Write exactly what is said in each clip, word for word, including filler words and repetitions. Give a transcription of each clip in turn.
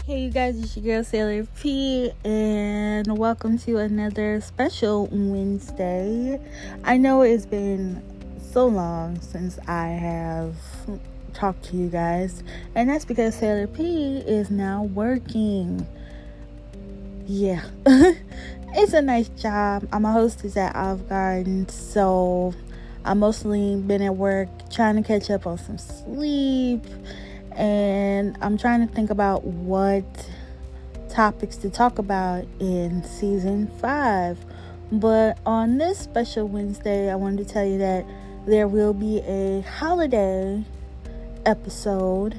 Hey you guys, it's your girl Sailor P, and welcome to another special Wednesday. I know it's been so long since I have talked to you guys, and that's because Sailor P is now working. Yeah, it's a nice job. I'm a hostess at Olive Garden, so I've mostly been at work trying to catch up on some sleep. And I'm trying to think about what topics to talk about in season five. But on this special Wednesday, I wanted to tell you that there will be a holiday episode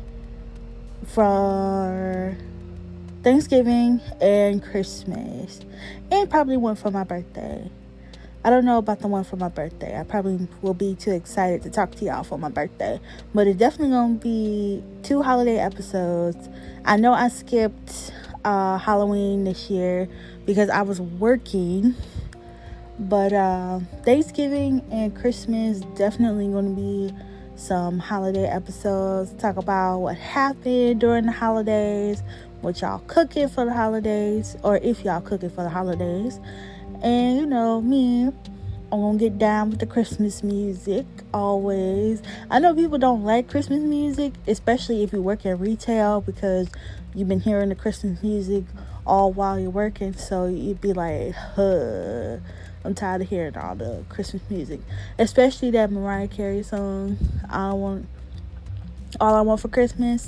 for Thanksgiving and Christmas, and probably one for my birthday. I don't know about the one for my birthday. I probably will be too excited to talk to y'all for my birthday. But it's definitely going to be two holiday episodes. I know I skipped uh, Halloween this year because I was working. But uh, Thanksgiving and Christmas definitely going to be some holiday episodes. Talk about what happened during the holidays, what y'all cooking for the holidays, or if y'all cooking for the holidays. And, you know, me, I'm going to get down with the Christmas music, always. I know people don't like Christmas music, especially if you work in retail, because you've been hearing the Christmas music all while you're working. So you'd be like, huh, I'm tired of hearing all the Christmas music. Especially that Mariah Carey song, I want, All I Want for Christmas.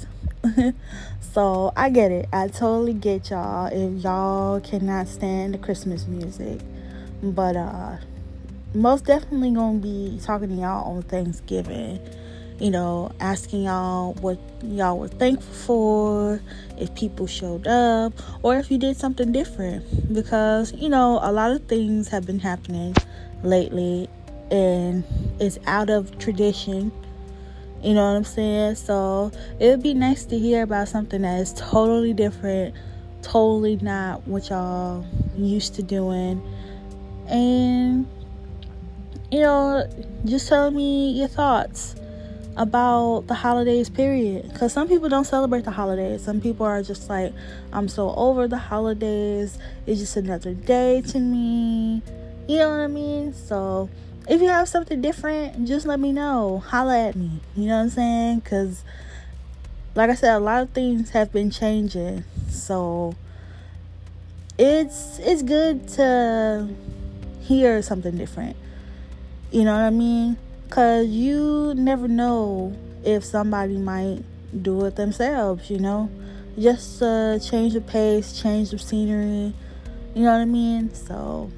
So I get it. I totally get y'all if y'all cannot stand the Christmas music. But uh most definitely gonna be talking to y'all on Thanksgiving. You know, asking y'all what y'all were thankful for, if people showed up, or if you did something different. Because, you know, a lot of things have been happening lately and it's out of tradition. You know what I'm saying? So it would be nice to hear about something that is totally different, totally not what y'all used to doing. And, you know, just tell me your thoughts about the holidays, period. Because some people don't celebrate the holidays. Some people are just like, I'm so over the holidays. It's just another day to me. You know what I mean? So if you have something different, just let me know. Holla at me. You know what I'm saying? Because, like I said, a lot of things have been changing. So, it's it's good to hear something different. You know what I mean? Because you never know if somebody might do it themselves, you know? Just uh, change the pace, change the scenery. You know what I mean? So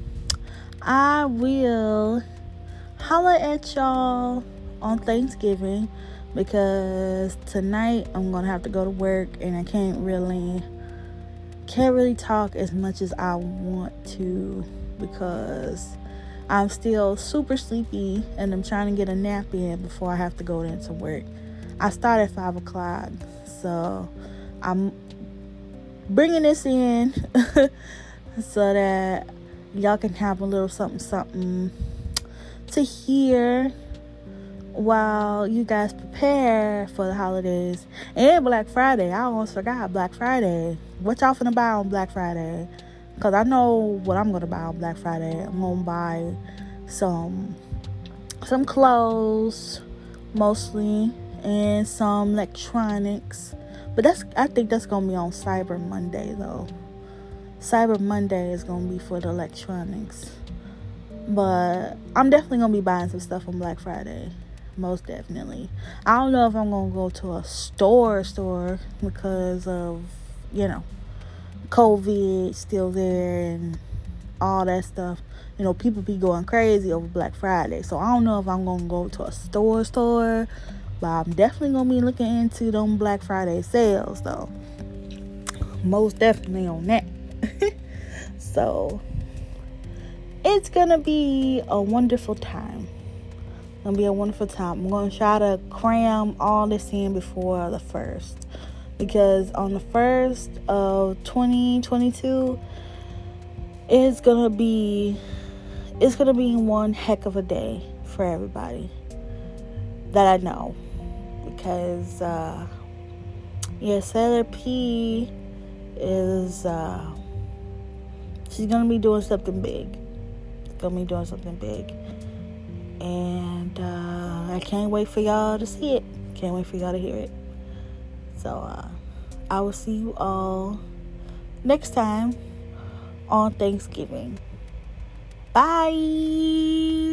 I will holla at y'all on Thanksgiving, because tonight I'm gonna have to go to work and I can't really can't really talk as much as I want to, because I'm still super sleepy and I'm trying to get a nap in before I have to go into work. I start at five o'clock, so I'm bringing this in so that y'all can have a little something something to hear while you guys prepare for the holidays and Black Friday. I almost forgot Black Friday. What y'all finna buy on Black Friday? Because I know what I'm gonna buy on Black Friday. I'm gonna buy some some clothes mostly, and some electronics. But that's I think that's gonna be on Cyber Monday though. Cyber Monday is going to be for the electronics. But I'm definitely going to be buying some stuff on Black Friday. Most definitely. I don't know if I'm going to go to a store store because of, you know, COVID still there and all that stuff. You know, people be going crazy over Black Friday. So I don't know if I'm going to go to a store store. But I'm definitely going to be looking into them Black Friday sales though. Most definitely on that. So it's gonna be a wonderful time. Gonna be a wonderful time. I'm gonna try to cram all this in before the first, because on the first of twenty twenty-two, it's gonna be it's gonna be one heck of a day for everybody that I know, because uh, yeah, Sailor P is uh, she's gonna be doing something big. She's gonna be doing something big, and uh, I can't wait for y'all to see it. Can't wait for y'all to hear it. So uh, I will see you all next time on Thanksgiving. Bye.